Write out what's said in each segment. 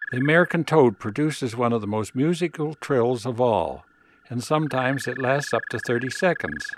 The American toad produces one of the most musical trills of all, and sometimes it lasts up to 30 seconds.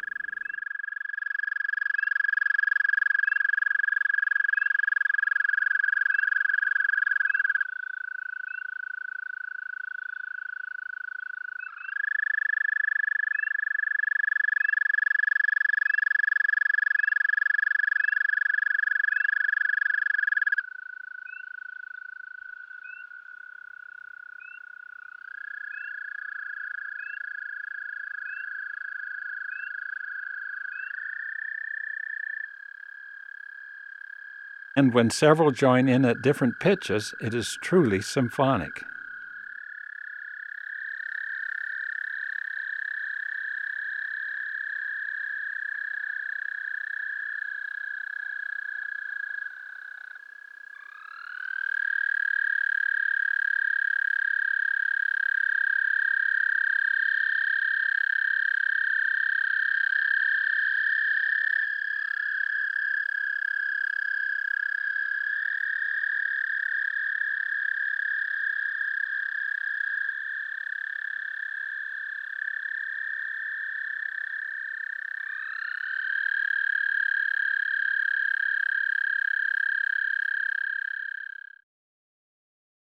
And when several join in at different pitches, it is truly symphonic.